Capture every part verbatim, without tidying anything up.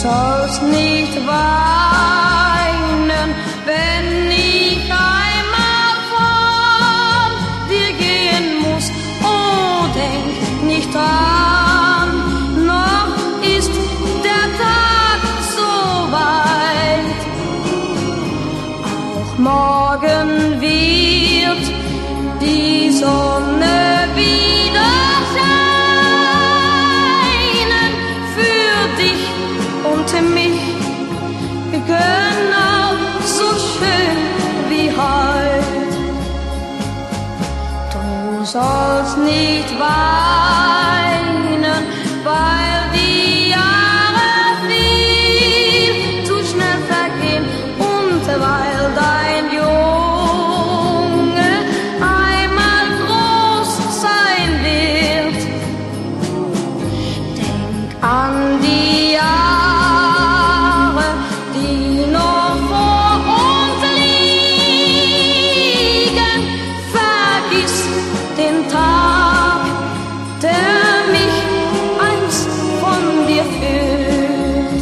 sollst nicht weinen, wenn ich einmal von dir gehen muss. Oh, denk nicht dran, noch ist der Tag so weit. Auch morgen wird die Sonne wieder scheinen für dich und mich, genau so schön wie heut. Du sollst nicht weinen, weil die Jahre viel zu schnell vergehen und weil dein Junge einmal groß sein wird. Denk an die Jahre, die noch vor uns liegen. Vergiss den Tag, der mich einst von dir führt.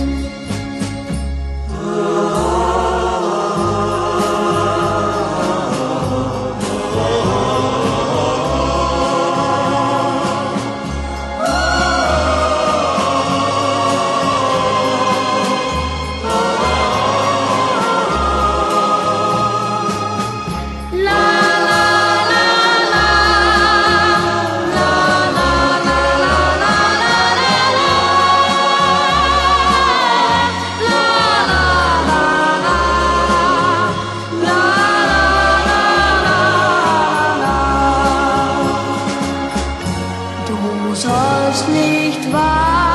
Du sollst nicht weinen.